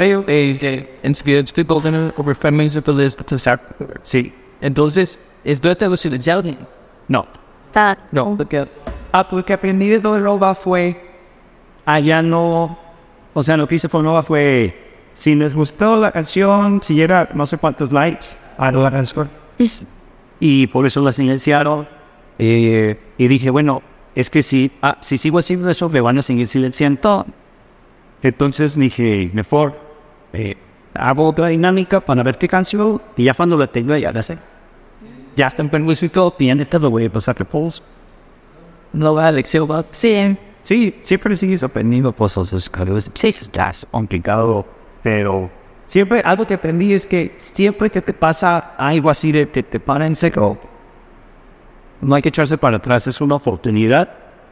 estoy contando over feminists de sí. Entonces, ¿esto te lo silenciaron? No. No, porque aprendí de todo Nova fue, allá no, o sea, lo que hice con Nova fue, si les gustó la canción, si era no sé cuántos likes a la canción, y por eso la silenciaron, y dije, bueno, es que si sigo haciendo eso, me van a seguir silenciando. Entonces dije, mejor hago otra dinámica para ver qué canción, y ya cuando la tenga ya la sé. Ya está en permiso y todo, y ya neta lo voy a pasar de polls. No va, Alexio, va. Sí, siempre sigues aprendiendo cosas, es complicado, pero siempre algo que aprendí es que siempre que te pasa algo así de que te para en seco, no hay que echarse para atrás, es una oportunidad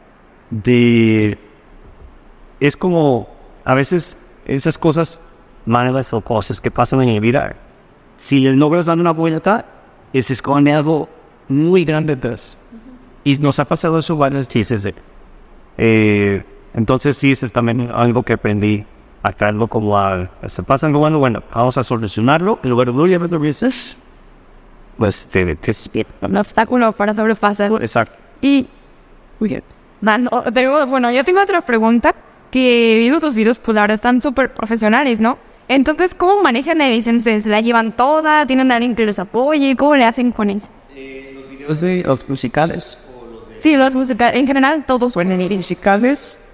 es como, a veces esas cosas malas o cosas que pasan en mi vida, si les logras dar una vuelta, se esconde algo muy grande detrás. Y nos ha pasado eso varias veces. Entonces sí, eso es también algo que aprendí. Aclararlo como se pasa algo bueno, vamos a solucionarlo. En lugar de no veces, pues que es un obstáculo para sobrepasar. Exacto. Y yo tengo otra pregunta, que he visto tus videos, pues la verdad están súper profesionales, ¿no? Entonces, ¿cómo manejan la edición ustedes? ¿La llevan toda? ¿Tienen a alguien que los apoye? ¿Cómo le hacen con eso? Los videos de los musicales. Sí, los musicales, en general todos. Bueno, en musicales,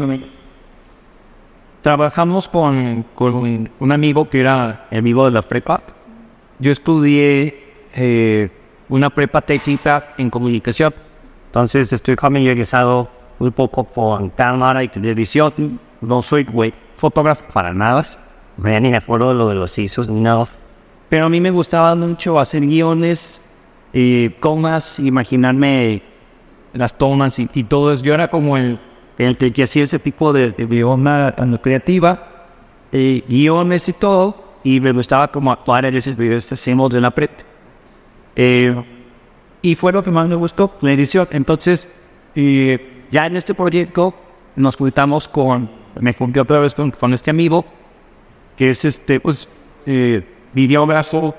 trabajamos con un amigo que era amigo de la prepa. Yo estudié una prepa técnica en comunicación. Entonces estoy familiarizado un poco con cámara y televisión. No soy fotógrafo para nada. Ni me acuerdo de lo de los ISOs ni nada. Pero a mí me gustaba mucho hacer guiones, tomas, imaginarme las tomas y todo eso. Yo era como el que hacía ese tipo de onda creativa, guiones y todo, y me gustaba como actuar en esos videos que hacemos de la prepa. Y fue lo que más me gustó, la edición. Entonces, ya en este proyecto me junté otra vez con este amigo, que es videógrafo,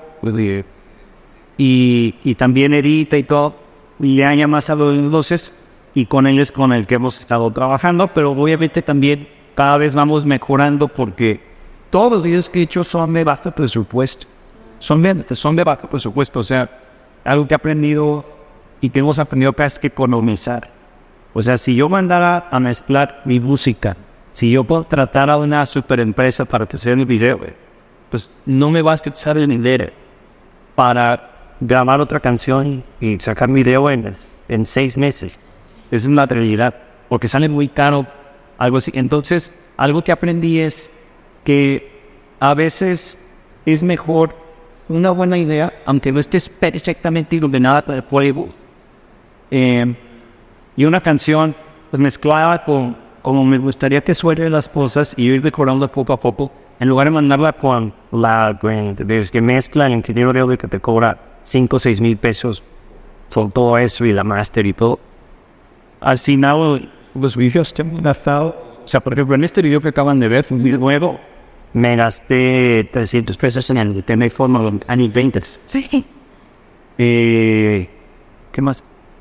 y también edita y todo, y ya haya más a los luces, y con él es con el que hemos estado trabajando, pero obviamente también cada vez vamos mejorando, porque todos los videos que he hecho son de bajo presupuesto, son de bajo presupuesto, o sea, algo que he aprendido y que hemos aprendido acá es que economizar. O sea, si yo mandara a mezclar mi música, si yo contratara a una super empresa para que sea el video, pues no me va a costar el dinero para grabar otra canción y sacar video en 6 meses. Esa es una realidad, porque sale muy caro, algo así. Entonces, algo que aprendí es que a veces es mejor una buena idea, aunque no estés perfectamente iluminada por el fuego, y una canción pues, mezclada con como me gustaría que suenen las cosas y ir decorando poco a poco, en lugar de mandarla con la que mezcla el ingeniero de audio que te cobra 5 o 6 mil pesos, son todo eso y la master y todo. Al final, los videos te han gastado, o sea, por ejemplo, en este video que acaban de ver, un video nuevo, me gasté 300 pesos en el teléfono años 20. Sí. ¿Qué más?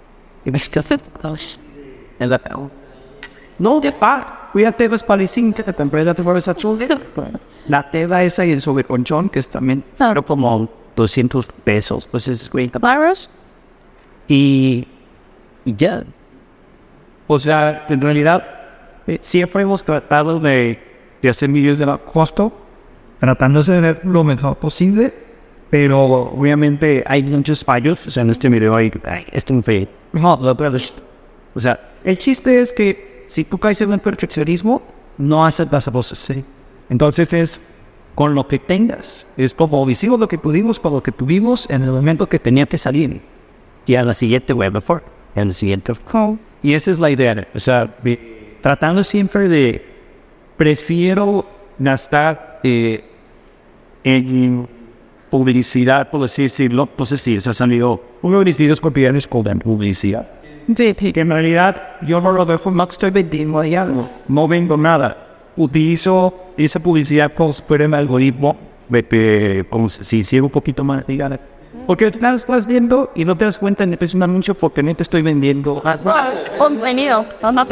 En la no, fui a Tebas Palicín, que te compré la Tebas esa chuleta. La Teba esa y el sobreconchón, que es también como 200 pesos, pues es 50 baros. Y ya. O sea, en realidad, siempre hemos tratado de hacer videos de bajo costo, tratándose de ver lo mejor posible, pero obviamente hay muchos fallos. O sea, en este video hay esto feo. O sea, el chiste es que si tú caes en el perfeccionismo, no haces las voces, ¿sí? Entonces es con lo que tengas. Es como hicimos lo que pudimos con lo que tuvimos en el momento que tenía que salir. Y a la siguiente web mejor. Y a la siguiente. Y esa es la idea. O sea, tratando siempre de... Prefiero gastar en publicidad, por así decirlo. Entonces sí, se ha salido uno de mis videos cotidianos con publicidad. Sí, que en realidad yo no lo dejo, no estoy vendiendo allá, no vendo nada. Utilizo esa publicidad como si fuera un algoritmo, como si hiciera un poquito más, digamos. Porque al final estás viendo y no te das cuenta, es un anuncio porque no te estoy vendiendo. Contenido,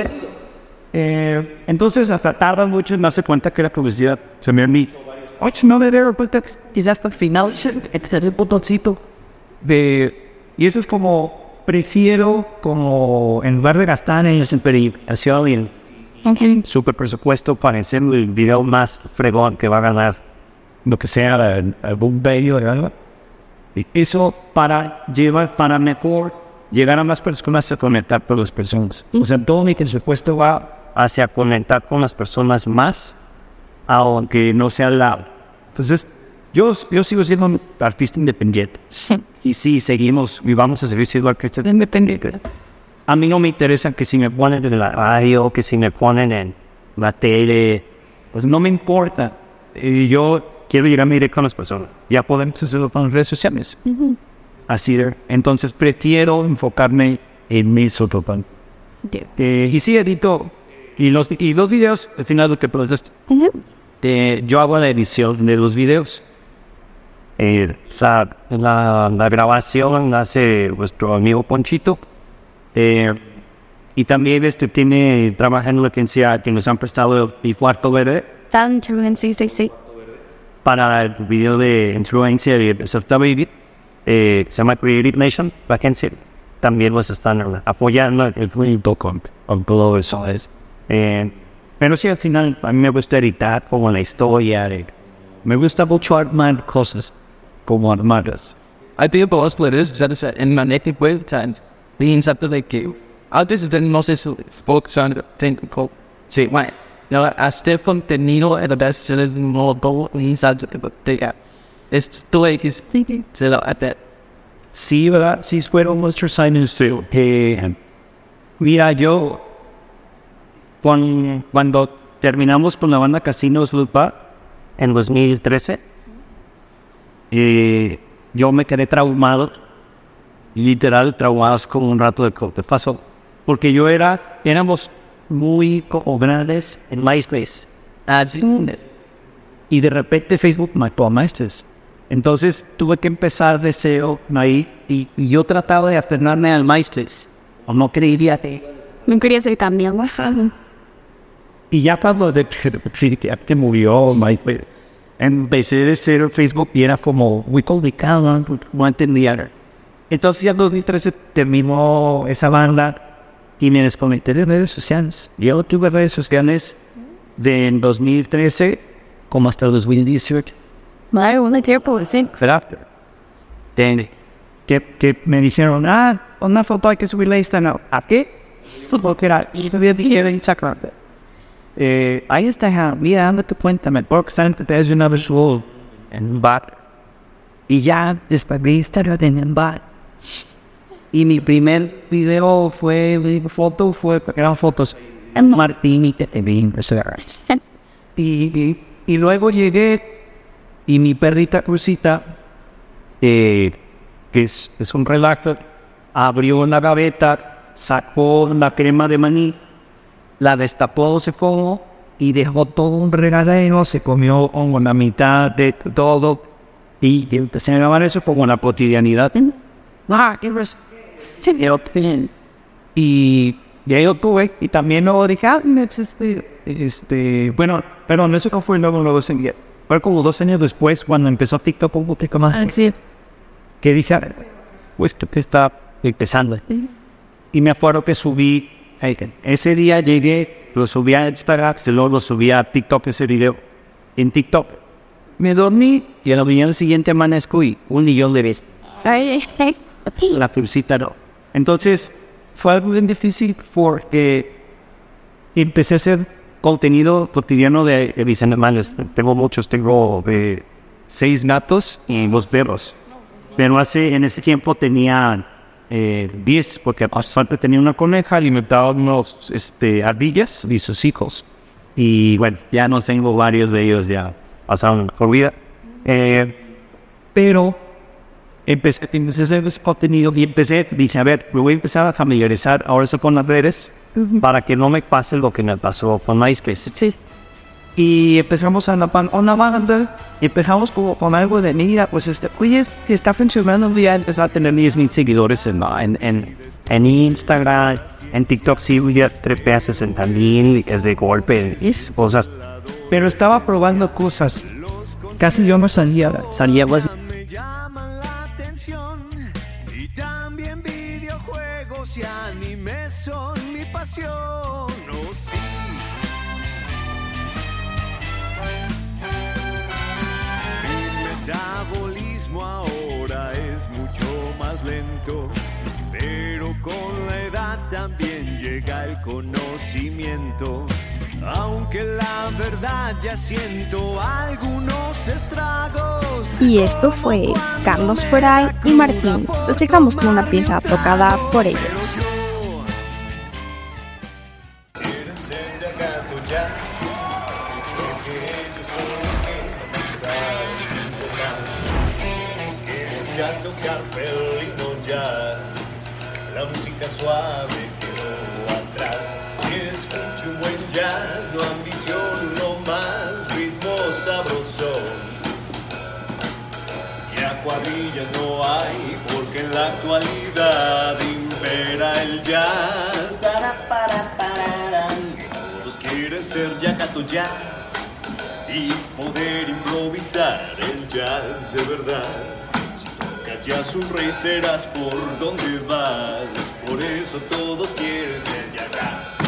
entonces hasta tarda mucho en darse cuenta que la publicidad se me ha dicho. Oye, no me veo cuenta que ya hasta el final es el botoncito. Y eso es como, prefiero como, en lugar de gastar en esa experimentación y en super presupuesto para hacer el video más fregón que va a ganar lo que sea algún medio de algo. Eso para mejor llegar a más personas, a conectar con las personas. O sea, todo mi presupuesto va hacia conectar con las personas más, aunque no sea la... Entonces, yo sigo siendo un artista independiente. Y sí, seguimos y vamos a seguir siendo artistas independientes. A mí no me interesa que si me ponen en la radio, que si me ponen en la tele, pues no me importa. Yo quiero llegar directo con las personas. Ya podemos hacerlo con las redes sociales. Así de. Entonces prefiero enfocarme en mis otros planes. Y sí, edito. Y los videos, al final lo que produces, yo hago la edición de los videos. La grabación la hace nuestro amigo Ponchito. Y también trabaja en una agencia que nos han prestado el cuarto verde. Sí. Para el video de influencia de Softa Baby, se llama Creative Nation, la agencia. También nos están apoyando el proyecto con todo eso. Pero sí, al final, a mí me gusta editar como la historia. Me gusta mucho armar cosas, como armarlas. I think about us players, en magnetic wave time, being something like antes no sé si focus on technical. Sí, bueno. No, hasta contenido en la best seller no todo inside the it's like his thinking set up at that. Sí, ¿verdad? Sí, fueron nuestros años. Mira, yo cuando terminamos con la banda Casinos Lupa en 2013, yo me quedé traumado, literal traumados como un rato de corte pasó, porque éramos muy grandes en MySpace. Y de repente Facebook mató a MySpace. Entonces tuve que empezar de cero ahí y yo trataba de aferrarme al MySpace. O no quería. No quería ser cambiado. Y ya cuando que murió MySpace, empecé de cero en Facebook y era como muy complicado, no entendía. Entonces ya en 2013 terminó esa banda. Y me desconecté de redes sociales. Yo tuve redes sociales de 2013 como hasta 2018. Un tiempo, sí. Que me dijeron, una foto hay que subirla a Instagram. ¿A qué? Porque era, y todavía dije en Instagram. Ahí está, mira, dando tu cuenta, me puedo estar en una visual en un bar. Y ya descubrí Instagram en un bar. Y mi primer video eran fotos en Martín y Tetevin. Y luego llegué y mi perrita Crucita, que es un relajo, abrió la gaveta, sacó la crema de maní, la destapó, se fue y dejó todo un regadero, se comió con la mitad de todo y empecé a grabar eso como la cotidianidad. Y ya yo tuve, y también luego dije, bueno, perdón, eso no fue luego seguía. Fue como 2 años después, cuando empezó TikTok un poquito más. Que dije, pues que está empezando. Y me acuerdo que subí, ese día llegué, lo subí a Instagram, luego lo subí a TikTok ese video. En TikTok me dormí y a la mañana siguiente amanezco y 1 millón de veces. La Crucita no. Entonces fue algo bien difícil porque empecé a hacer contenido cotidiano de mis animales. Tengo muchos, tengo 6 gatos y 2 perros. Pero en ese tiempo tenía 10, porque aparte tenía una coneja, alimentaba unos ardillas y sus hijos. Y bueno, ya no tengo varios de ellos, ya pasaron por vida. Pero empecé a hacer ese contenido y dije, a ver, me voy a empezar a familiarizar ahora eso con las redes para que no me pase lo que me pasó con MySpace. Sí. Y empezamos a una banda y empezamos como con algo de, mira, pues oye, está funcionando bien, empezar a tener 10,000 seguidores en Instagram, en TikTok sí, ya trepé a 60,000, es de golpe, cosas. Pero estaba probando cosas, casi yo no salía pues. Me llaman la atención y también videojuegos y anime son mi pasión. Oh, sí. Mi metabolismo ahora es mucho más lento, pero con la edad también llega el conocimiento. Aunque la verdad ya siento algunos estragos. Y esto fue Carlos Furay y Martín. Los dejamos con una pieza tocada por ellos. La música suave quedó atrás. Si escucho un buen jazz, no ambiciono más ritmo sabroso. Ya cuadrillas no hay, porque en la actualidad impera el jazz. Todos quieren ser Yacato Jazz y poder improvisar el jazz de verdad. Ya un rey serás por donde vas, por eso todos quieren ser Yacato.